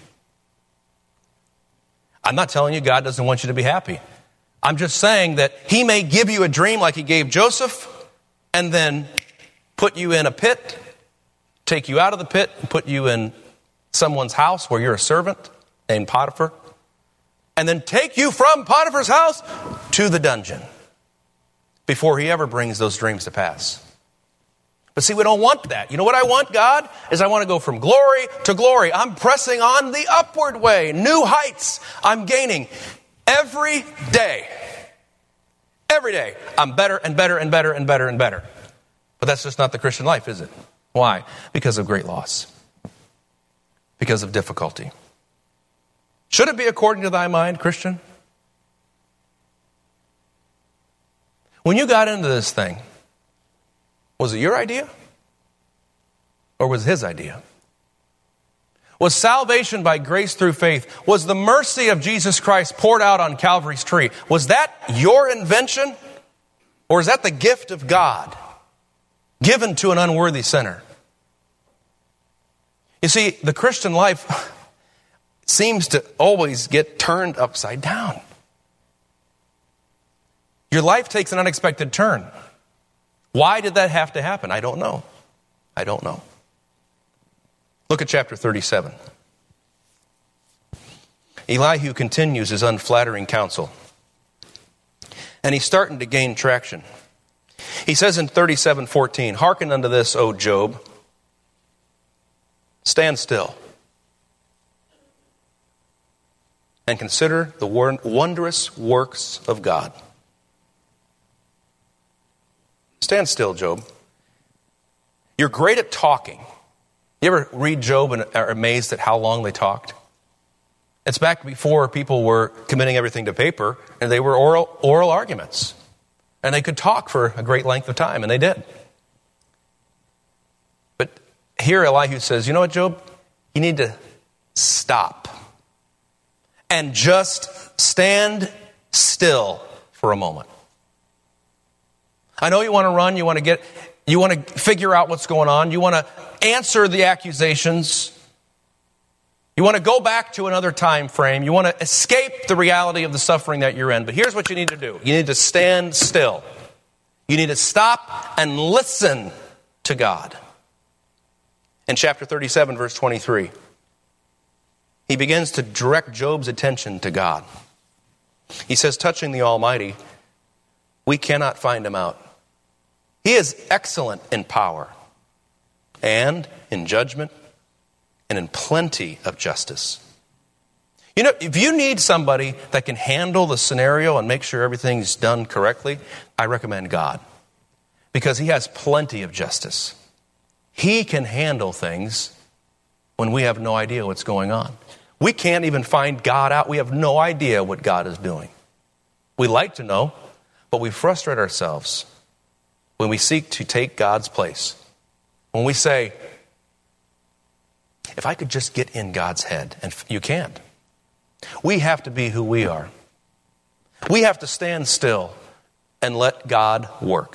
I'm not telling you God doesn't want you to be happy. I'm just saying that he may give you a dream like he gave Joseph and then put you in a pit, take you out of the pit, and put you in someone's house where you're a servant named Potiphar, and then take you from Potiphar's house to the dungeon before he ever brings those dreams to pass. But see, we don't want that. You know what I want, God? Is I want to go from glory to glory. I'm pressing on the upward way, new heights I'm gaining every day. Every day, I'm better and better and better and better and better. But that's just not the Christian life, is it? Why? Because of great loss. Because of difficulty. Should it be according to thy mind, Christian? When you got into this thing, was it your idea? Or was it his idea? Was salvation by grace through faith, was the mercy of Jesus Christ poured out on Calvary's tree, was that your invention? Or is that the gift of God given to an unworthy sinner? You see, the Christian life seems to always get turned upside down. Your life takes an unexpected turn. Why did that have to happen? I don't know. I don't know. Look at chapter thirty-seven. Elihu continues his unflattering counsel. And he's starting to gain traction. He says in thirty-seven fourteen, hearken unto this, O Job. Stand still. And consider the wondrous works of God. Stand still, Job. You're great at talking. You ever read Job and are amazed at how long they talked? It's back before people were committing everything to paper, and they were oral, oral arguments. And they could talk for a great length of time, and they did. But here Elihu says, you know what, Job? You need to stop. And just stand still for a moment. I know you want to run, you want to get, you want to figure out what's going on, you want to answer the accusations, you want to go back to another time frame, you want to escape the reality of the suffering that you're in. But here's what you need to do. You need to stand still. You need to stop and listen to God. In chapter thirty-seven, verse twenty-three, he begins to direct Job's attention to God. He says, touching the Almighty, we cannot find him out. He is excellent in power and in judgment and in plenty of justice. You know, if you need somebody that can handle the scenario and make sure everything's done correctly, I recommend God. Because he has plenty of justice. He can handle things when we have no idea what's going on. We can't even find God out. We have no idea what God is doing. We like to know, but we frustrate ourselves when we seek to take God's place. When we say, if I could just get in God's head, and you can't. We have to be who we are. We have to stand still and let God work.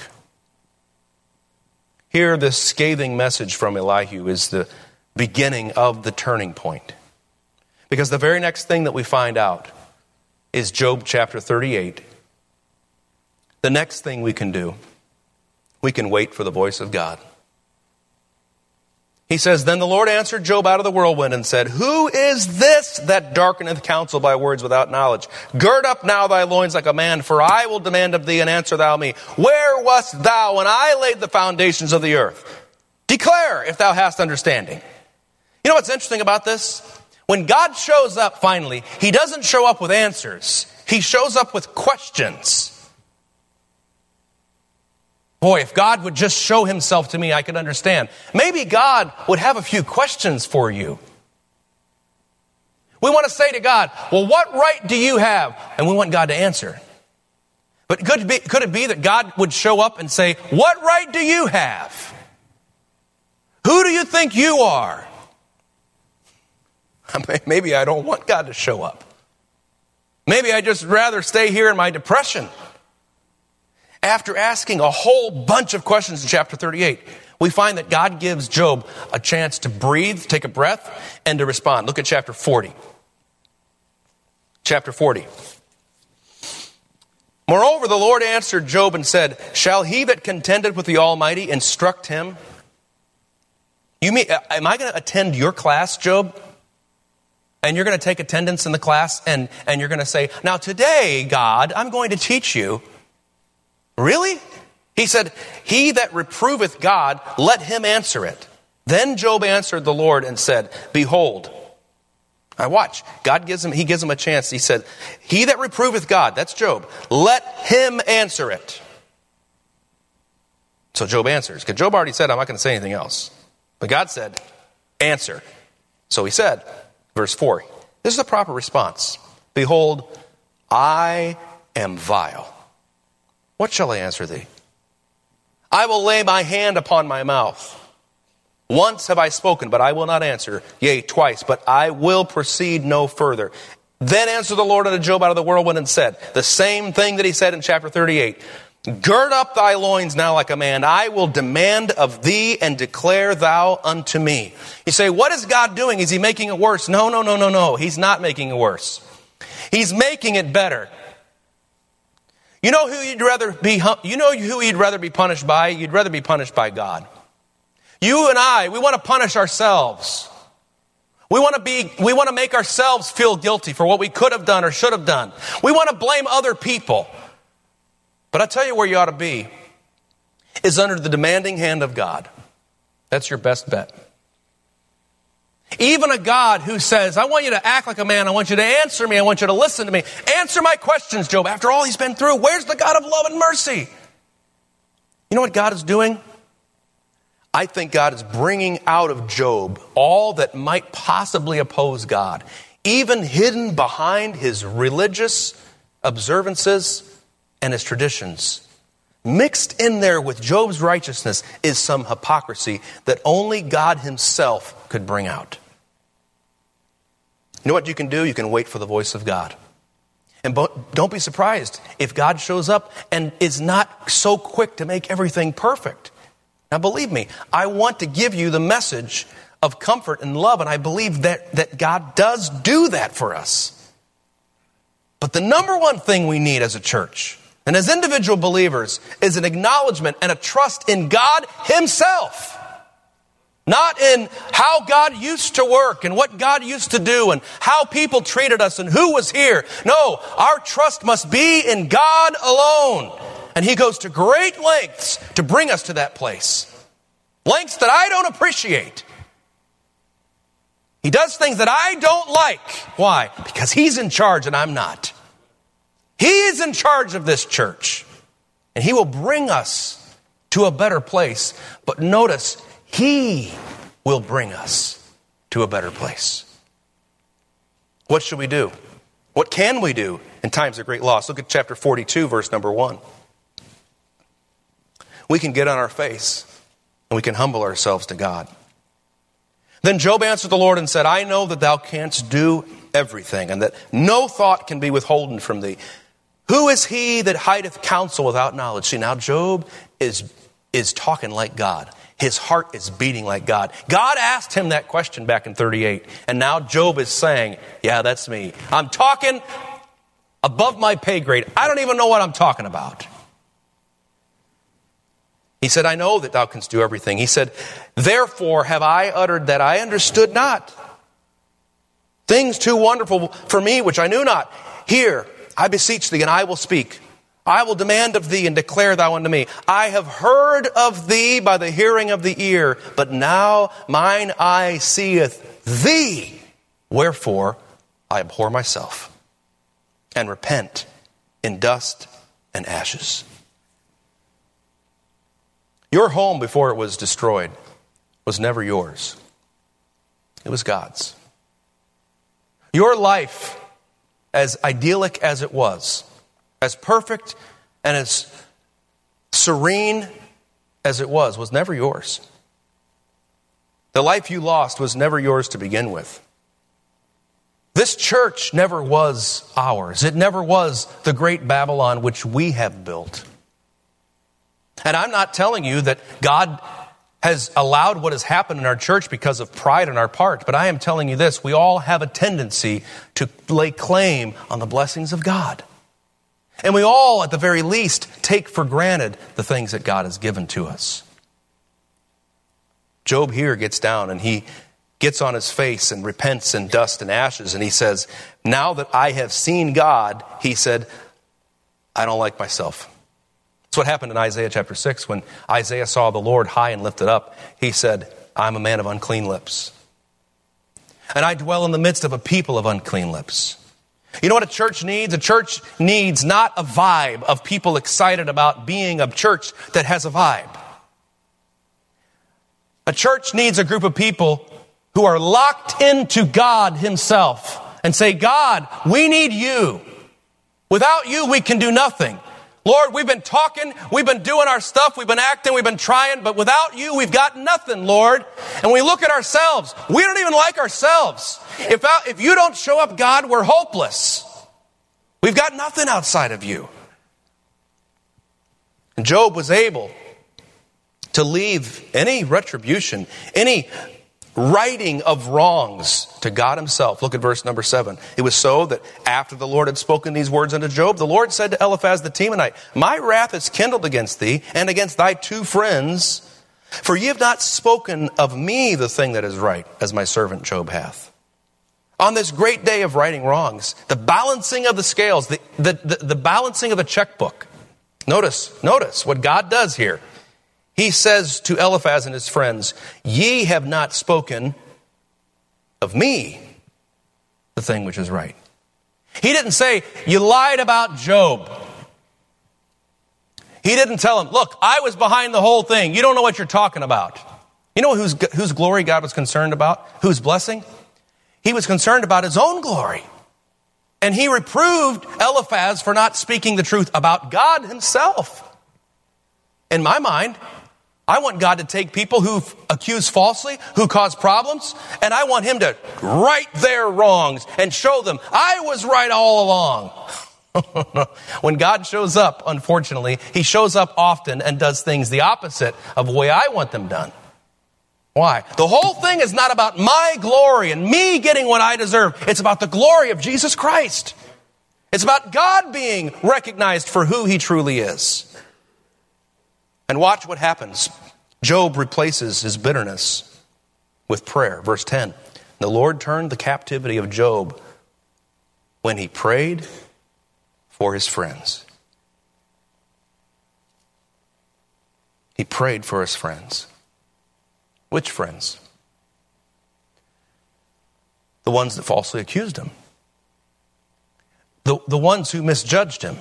Here, this scathing message from Elihu is the beginning of the turning point. Because the very next thing that we find out is Job chapter thirty-eight. The next thing we can do, we can wait for the voice of God. He says, then the Lord answered Job out of the whirlwind and said, who is this that darkeneth counsel by words without knowledge? Gird up now thy loins like a man, for I will demand of thee, and answer thou me. Where wast thou when I laid the foundations of the earth? Declare if thou hast understanding. You know what's interesting about this? When God shows up finally, he doesn't show up with answers. He shows up with questions. Boy, if God would just show himself to me, I could understand. Maybe God would have a few questions for you. We want to say to God, well, what right do you have? And we want God to answer. But could it be, could it be that God would show up and say, what right do you have? Who do you think you are? Maybe I don't want God to show up. Maybe I'd just rather stay here in my depression. After asking a whole bunch of questions in chapter thirty-eight, we find that God gives Job a chance to breathe, take a breath, and to respond. Look at chapter forty. Chapter forty. Moreover, the Lord answered Job and said, shall he that contended with the Almighty instruct him? You mean, am I going to attend your class, Job? And you're going to take attendance in the class and, and you're going to say, now today, God, I'm going to teach you. Really? He said, he that reproveth God, let him answer it. Then Job answered the Lord and said, behold. Now watch, God gives him, he gives him a chance. He said, he that reproveth God, that's Job, let him answer it. So Job answers, because Job already said, I'm not going to say anything else. But God said, answer. So he said, verse four, this is a proper response. Behold, I am vile. What shall I answer thee? I will lay my hand upon my mouth. Once have I spoken, but I will not answer. Yea, twice, but I will proceed no further. Then answered the Lord unto Job out of the whirlwind and said, the same thing that he said in chapter thirty-eight. Gird up thy loins now like a man. I will demand of thee and declare thou unto me. You say, what is God doing? Is he making it worse? No, no, no, no, no. He's not making it worse. He's making it better. You know who you'd rather be, you know who you'd rather be punished by? You'd rather be punished by God. You and I, we want to punish ourselves. We want to be, we want to make ourselves feel guilty for what we could have done or should have done. We want to blame other people. But I tell you where you ought to be is under the demanding hand of God. That's your best bet. Even a God who says, I want you to act like a man. I want you to answer me. I want you to listen to me. Answer my questions, Job. After all he's been through, where's the God of love and mercy? You know what God is doing? I think God is bringing out of Job all that might possibly oppose God, even hidden behind his religious observances and his traditions. Mixed in there with Job's righteousness is some hypocrisy that only God himself could bring out. You know what you can do? You can wait for the voice of God. And don't be surprised if God shows up and is not so quick to make everything perfect. Now believe me, I want to give you the message of comfort and love, and I believe that, that God does do that for us. But the number one thing we need as a church and as individual believers is an acknowledgement and a trust in God himself. Not in how God used to work and what God used to do and how people treated us and who was here. No, our trust must be in God alone. And he goes to great lengths to bring us to that place. Lengths that I don't appreciate. He does things that I don't like. Why? Because he's in charge and I'm not. He is in charge of this church. And he will bring us to a better place. But notice, he will bring us to a better place. What should we do? What can we do in times of great loss? Look at chapter forty-two, verse number one. We can get on our face and we can humble ourselves to God. Then Job answered the Lord and said, I know that thou canst do everything and that no thought can be withholden from thee. Who is he that hideth counsel without knowledge? See, now Job is, is talking like God. His heart is beating like God. God asked him that question back in thirty-eight. And now Job is saying, yeah, that's me. I'm talking above my pay grade. I don't even know what I'm talking about. He said, I know that thou canst do everything. He said, therefore have I uttered that I understood not. Things too wonderful for me, which I knew not. Here, I beseech thee, and I will speak. I will demand of thee, and declare thou unto me. I have heard of thee by the hearing of the ear, but now mine eye seeth thee. Wherefore I abhor myself, and repent in dust and ashes. Your home before it was destroyed was never yours. It was God's. Your life, as idyllic as it was, as perfect and as serene as it was, was never yours. The life you lost was never yours to begin with. This church never was ours. It never was the great Babylon which we have built. And I'm not telling you that God has allowed what has happened in our church because of pride on our part, but I am telling you this: we all have a tendency to lay claim on the blessings of God. And we all, at the very least, take for granted the things that God has given to us. Job here gets down and he gets on his face and repents in dust and ashes, and he says, now that I have seen God, he said, I don't like myself. That's what happened in Isaiah chapter six. When Isaiah saw the Lord high and lifted up, he said, I'm a man of unclean lips, and I dwell in the midst of a people of unclean lips. You know what a church needs? A church needs not a vibe of people excited about being a church that has a vibe. A church needs a group of people who are locked into God himself and say, God, we need you. Without you, we can do nothing. Lord, we've been talking, we've been doing our stuff, we've been acting, we've been trying, but without you, we've got nothing, Lord. And we look at ourselves, we don't even like ourselves. If, if you don't show up, God, we're hopeless. We've got nothing outside of you. And Job was able to leave any retribution, any righting of wrongs to God himself. Look at verse number seven. It was so that after the Lord had spoken these words unto Job, the Lord said to Eliphaz the Temanite, my wrath is kindled against thee and against thy two friends, for ye have not spoken of me the thing that is right, as my servant Job hath. On this great day of righting wrongs, the balancing of the scales, the, the, the, the balancing of a checkbook. Notice, notice what God does here. He says to Eliphaz and his friends, ye have not spoken of me the thing which is right. He didn't say, you lied about Job. He didn't tell him, look, I was behind the whole thing. You don't know what you're talking about. You know whose, whose glory God was concerned about? Whose blessing? He was concerned about his own glory. And he reproved Eliphaz for not speaking the truth about God himself. In my mind, I want God to take people who accuse falsely, who cause problems, and I want him to right their wrongs and show them I was right all along. When God shows up, unfortunately, he shows up often and does things the opposite of the way I want them done. Why? The whole thing is not about my glory and me getting what I deserve. It's about the glory of Jesus Christ. It's about God being recognized for who he truly is. And watch what happens. Job replaces his bitterness with prayer. Verse ten. The Lord turned the captivity of Job when he prayed for his friends. He prayed for his friends. Which friends? The ones that falsely accused him. The, the ones who misjudged him.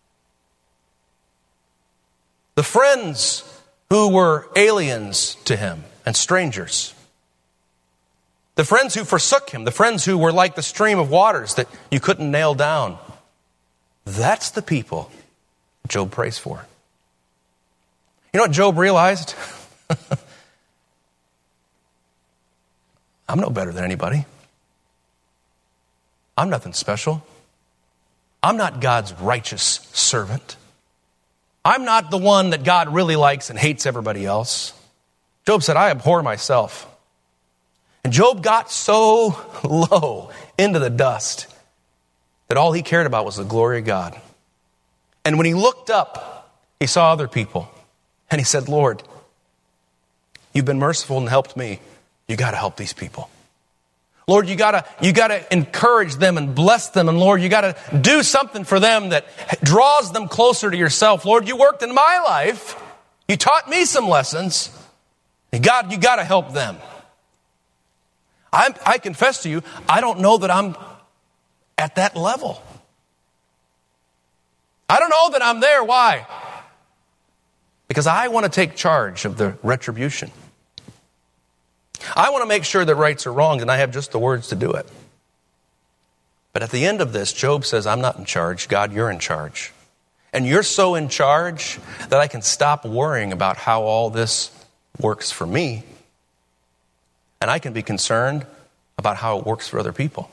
The friends who were aliens to him and strangers. The friends who forsook him. The friends who were like the stream of waters that you couldn't nail down. That's the people Job prays for. You know what Job realized? I'm no better than anybody. I'm nothing special. I'm not God's righteous servant. I'm not the one that God really likes and hates everybody else. Job said, I abhor myself. And Job got so low into the dust that all he cared about was the glory of God. And when he looked up, he saw other people. And he said, Lord, you've been merciful and helped me. You got to help these people. Lord, you gotta, you gotta encourage them and bless them. And Lord, you gotta do something for them that draws them closer to yourself. Lord, you worked in my life. You taught me some lessons. And God, you gotta help them. I'm, I confess to you, I don't know that I'm at that level. I don't know that I'm there. Why? Because I want to take charge of the retribution. I want to make sure that rights are wrong, and I have just the words to do it. But at the end of this, Job says, I'm not in charge. God, you're in charge. And you're so in charge that I can stop worrying about how all this works for me. And I can be concerned about how it works for other people.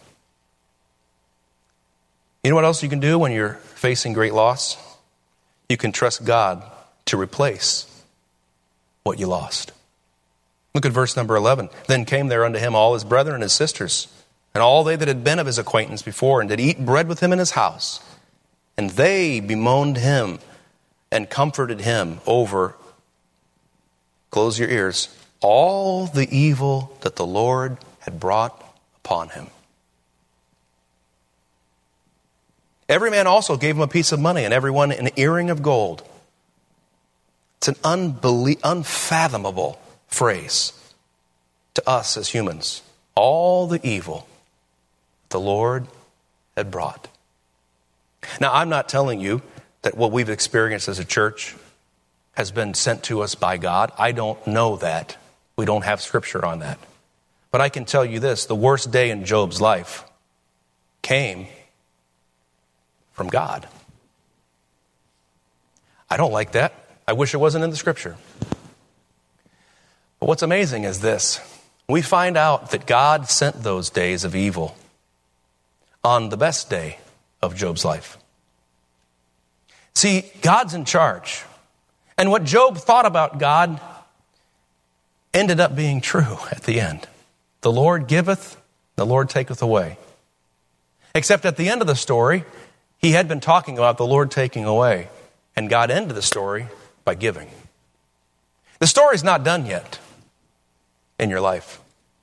You know what else you can do when you're facing great loss? You can trust God to replace what you lost. Look at verse number eleven. Then came there unto him all his brethren and his sisters, and all they that had been of his acquaintance before, and did eat bread with him in his house. And they bemoaned him and comforted him over, close your ears, all the evil that the Lord had brought upon him. Every man also gave him a piece of money, and every one an earring of gold. It's an unbelie- unfathomable phrase to us as humans. All the evil the Lord had brought. Now, I'm not telling you that what we've experienced as a church has been sent to us by God. I don't know that. We don't have scripture on that. But I can tell you this, the worst day in Job's life came from God. I don't like that. I wish it wasn't in the scripture. But what's amazing is this. We find out that God sent those days of evil on the best day of Job's life. See, God's in charge. And what Job thought about God ended up being true at the end. The Lord giveth, the Lord taketh away. Except at the end of the story, he had been talking about the Lord taking away. And God ended the story by giving. The story's not done yet in your life.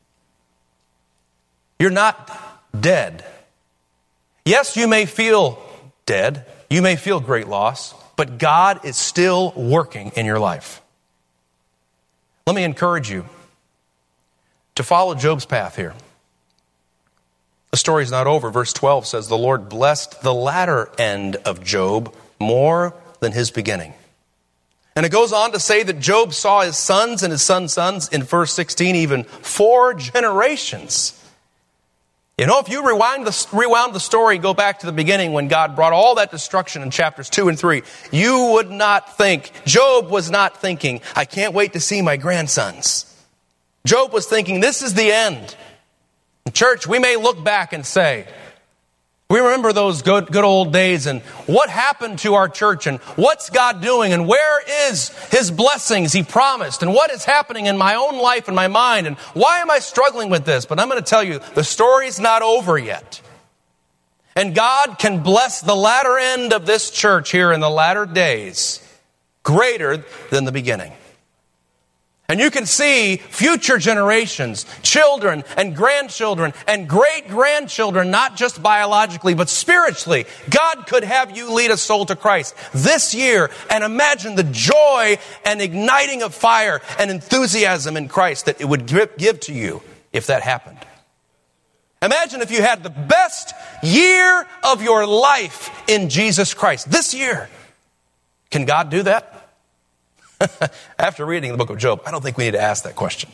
You're not dead. Yes, you may feel dead. You may feel great loss. But God is still working in your life. Let me encourage you to follow Job's path here. The story's not over. Verse twelve says, the Lord blessed the latter end of Job more than his beginning. And it goes on to say that Job saw his sons and his sons' sons in verse sixteen, even four generations. You know, if you rewind the, rewound the story, go back to the beginning when God brought all that destruction in chapters two and three, you would not think, Job was not thinking, I can't wait to see my grandsons. Job was thinking, this is the end. Church, we may look back and say, we remember those good, good old days and what happened to our church and what's God doing and where is his blessings he promised and what is happening in my own life and my mind and why am I struggling with this? But I'm going to tell you, the story's not over yet. And God can bless the latter end of this church here in the latter days greater than the beginning. And you can see future generations, children and grandchildren and great-grandchildren, not just biologically, but spiritually. God could have you lead a soul to Christ this year and imagine the joy and igniting of fire and enthusiasm in Christ that it would give to you if that happened. Imagine if you had the best year of your life in Jesus Christ this year. Can God do that? After reading the book of Job, I don't think we need to ask that question.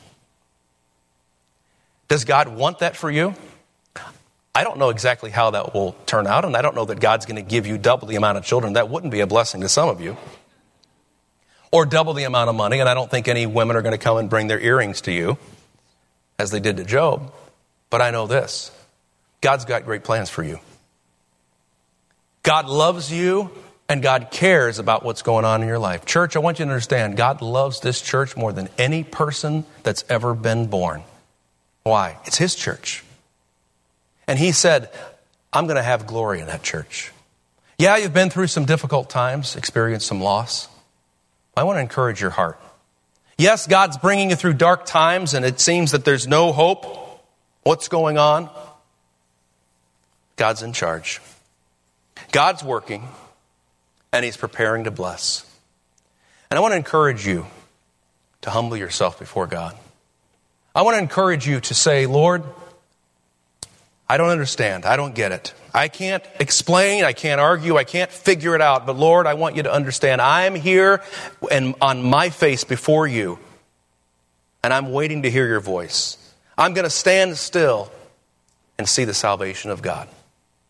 Does God want that for you? I don't know exactly how that will turn out, and I don't know that God's going to give you double the amount of children. That wouldn't be a blessing to some of you. Or double the amount of money, and I don't think any women are going to come and bring their earrings to you, as they did to Job. But I know this. God's got great plans for you. God loves you. And God cares about what's going on in your life. Church, I want you to understand, God loves this church more than any person that's ever been born. Why? It's his church. And he said, I'm going to have glory in that church. Yeah, you've been through some difficult times, experienced some loss. I want to encourage your heart. Yes, God's bringing you through dark times, and it seems that there's no hope. What's going on? God's in charge. God's working. And he's preparing to bless. And I want to encourage you to humble yourself before God. I want to encourage you to say, Lord, I don't understand. I don't get it. I can't explain. I can't argue. I can't figure it out. But Lord, I want you to understand. I'm here and on my face before you. And I'm waiting to hear your voice. I'm going to stand still and see the salvation of God.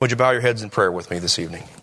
Would you bow your heads in prayer with me this evening?